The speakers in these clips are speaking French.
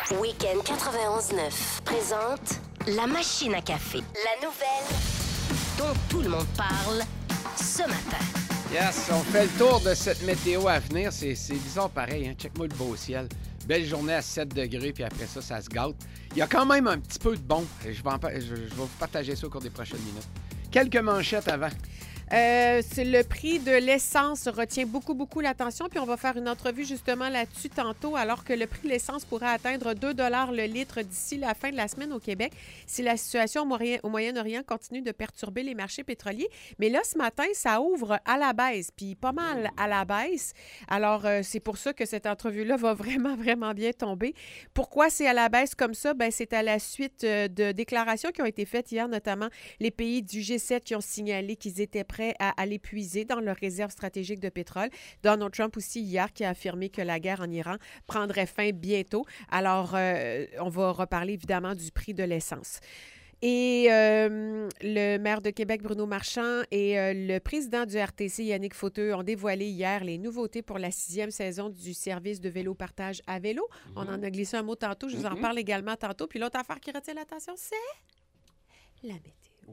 Week-end 91.9 présente La Machine à café. La nouvelle dont tout le monde parle ce matin. Yes, on fait le tour de cette météo à venir. C'est bizarre pareil, hein? Check-moi le beau ciel. Belle journée à 7 degrés, puis après ça, ça se gâte. Il y a quand même un petit peu de bon. Je vais vous partager ça au cours des prochaines minutes. Quelques manchettes avant. C'est le prix de l'essence retient beaucoup l'attention. Puis on va faire une entrevue justement là-dessus tantôt, alors que le prix de l'essence pourrait atteindre 2 $ le litre d'ici la fin de la semaine au Québec si la situation au Moyen-Orient continue de perturber les marchés pétroliers. Mais là, ce matin, ça ouvre à la baisse, puis pas mal à la baisse. Alors, c'est pour ça que cette entrevue-là va vraiment bien tomber. Pourquoi c'est à la baisse comme ça? Bien, c'est à la suite de déclarations qui ont été faites hier, notamment les pays du G7 qui ont signalé qu'ils étaient prêts à aller puiser dans leurs réserves stratégiques de pétrole. Donald Trump aussi hier qui a affirmé que la guerre en Iran prendrait fin bientôt. Alors, on va reparler évidemment du prix de l'essence. Et le maire de Québec, Bruno Marchand, et le président du RTC, Yannick Fauteux, ont dévoilé hier les nouveautés pour la 6e saison du service de vélo partage à vélo. On en a glissé un mot tantôt, je vous en parle également tantôt. Puis l'autre affaire qui retient l'attention, c'est la météo.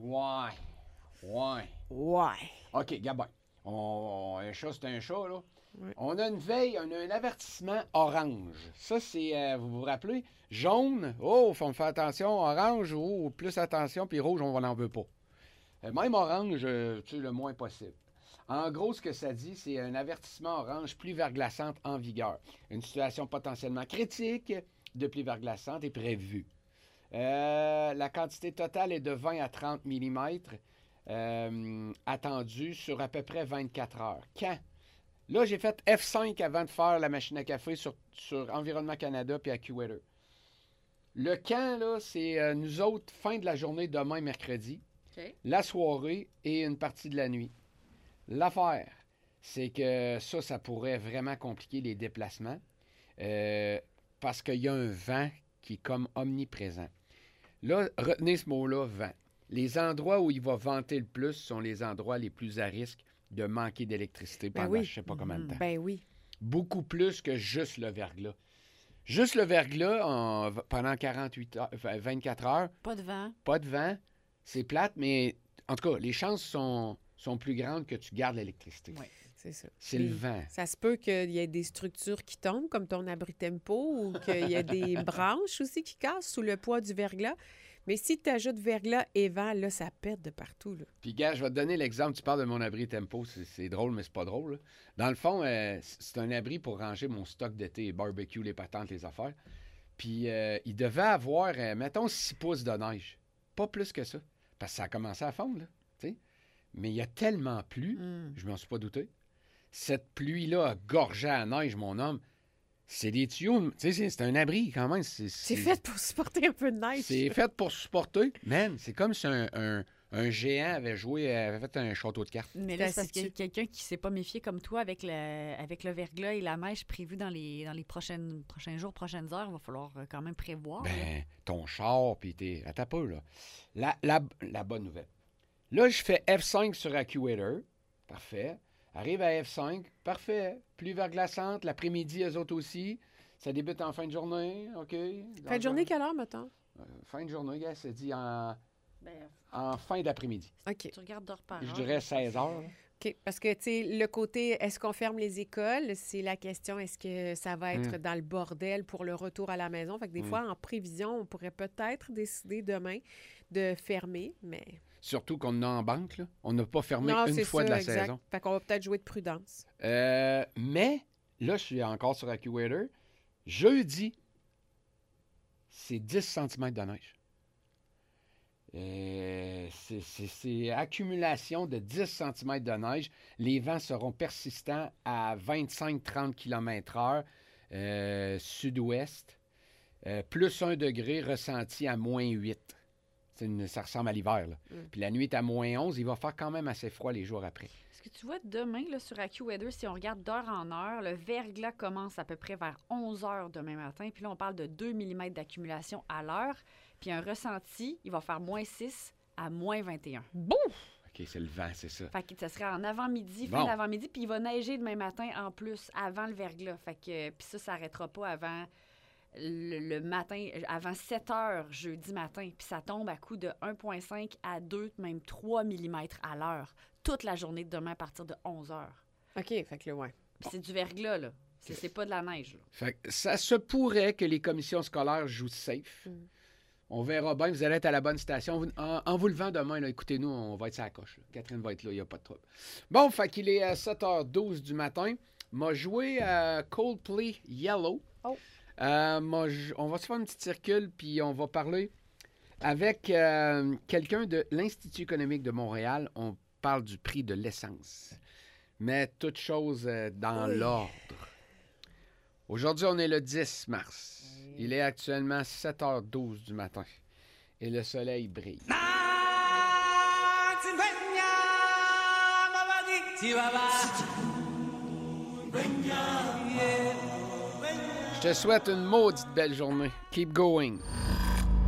Ouais. OK, Gabin. Un chat, c'est un chat, là. Oui. On a une veille, on a un avertissement orange. Ça, c'est, vous vous rappelez, jaune, il faut me faire attention. Orange, plus attention, puis rouge, on n'en veut pas. Même orange, le moins possible. En gros, ce que ça dit, c'est un avertissement orange, pluie verglaçante en vigueur. Une situation potentiellement critique de pluie verglaçante est prévue. La quantité totale est de 20 à 30 mm. Attendu sur à peu près 24 heures. Quand? Là, j'ai fait F5 avant de faire la machine à café sur Environnement Canada puis AccuWeather. Le quand, là, c'est nous autres, fin de la journée demain, mercredi, la soirée et une partie de la nuit. L'affaire, c'est que ça pourrait vraiment compliquer les déplacements parce qu'il y a un vent qui est comme omniprésent. Là, retenez ce mot-là, vent. Les endroits où il va venter le plus sont les endroits les plus à risque de manquer d'électricité pendant je ne sais pas combien de temps. Ben oui. Beaucoup plus que juste le verglas. Juste le verglas, pendant 24 heures. Pas de vent. Pas de vent. C'est plate, mais en tout cas, les chances sont plus grandes que tu gardes l'électricité. Oui, c'est ça. C'est le vent. Ça se peut qu'il y ait des structures qui tombent, comme ton abri tempo, ou qu'il y ait des branches aussi qui cassent sous le poids du verglas. Mais si tu ajoutes verglas et vent, là, ça pète de partout. Là. Puis, gars, je vais te donner l'exemple. Tu parles de mon abri tempo. C'est drôle, mais c'est pas drôle. Là. Dans le fond, c'est un abri pour ranger mon stock d'été, barbecue, les patentes, les affaires. Puis, il devait avoir, mettons, 6 pouces de neige. Pas plus que ça. Parce que ça a commencé à fondre, là. T'sais? Mais il y a tellement plu, je m'en suis pas douté. Cette pluie-là a gorgé à la neige, mon homme. C'est des tuyaux, tu sais, c'est un abri quand même. C'est fait pour supporter un peu de neige. C'est fait pour supporter. Man, c'est comme si un géant avait fait un château de cartes. Mais là, c'est parce qu'il y a quelqu'un qui s'est pas méfié comme toi avec le verglas et la neige prévue dans les prochains jours, prochaines heures. Il va falloir quand même prévoir. Ton char, puis attends un peu, là. La bonne nouvelle. Là, je fais F5 sur AccuWeather. Parfait. Arrive à F5, parfait. Pluie verglaçante, l'après-midi, eux autres aussi. Ça débute en fin de journée, OK. Fin de journée, quelle heure, mettons? Fin de journée, gars, c'est dit en fin d'après-midi. OK. Tu regardes d'heure par heure. Je heure. dirais 16 heures. OK, parce que, tu sais, le côté, est-ce qu'on ferme les écoles? C'est la question, est-ce que ça va être dans le bordel pour le retour à la maison? Fait que des fois, en prévision, on pourrait peut-être décider demain de fermer, mais... Surtout qu'on est en banque, là. On n'a pas fermé une fois de la saison. Fait qu'on va peut-être jouer de prudence. Mais, là, je suis encore sur AccuWeather. Jeudi, c'est 10 cm de neige. C'est accumulation de 10 cm de neige. Les vents seront persistants à 25-30 km/h sud-ouest. Plus 1 degré ressenti à moins 8. Ça ressemble à l'hiver. Là. Puis la nuit est à moins 11. Il va faire quand même assez froid les jours après. Est-ce que tu vois, demain, là, sur AccuWeather, si on regarde d'heure en heure, le verglas commence à peu près vers 11 heures demain matin. Puis là, on parle de 2 mm d'accumulation à l'heure. Puis un ressenti, il va faire moins 6 à moins 21. Bon! OK, c'est le vent, c'est ça. Fait que ça sera en avant-midi, fin d'avant-midi. Puis il va neiger demain matin en plus, avant le verglas. Fait que puis ça s'arrêtera pas avant... le matin, avant 7 heures jeudi matin, puis ça tombe à coup de 1,5 à 2, même 3 mm à l'heure, toute la journée de demain à partir de 11 heures. OK, fait que là, ouais. Puis c'est du verglas, là. C'est pas de la neige, là. Fait que ça se pourrait que les commissions scolaires jouent safe. On verra bien, vous allez être à la bonne station. En vous levant demain, là, écoutez-nous, on va être sur la coche. Là. Catherine va être là, il n'y a pas de trouble. Bon, fait qu'il est à 7h12 du matin. M'a joué à Coldplay Yellow. Oh. On va se faire un petit circule, puis on va parler avec quelqu'un de l'Institut économique de Montréal. On parle du prix de l'essence. Mais toute chose dans l'ordre. Aujourd'hui, on est le 10 mars. Il est actuellement 7h12 du matin. Et le soleil brille. Je te souhaite une maudite belle journée. Keep going.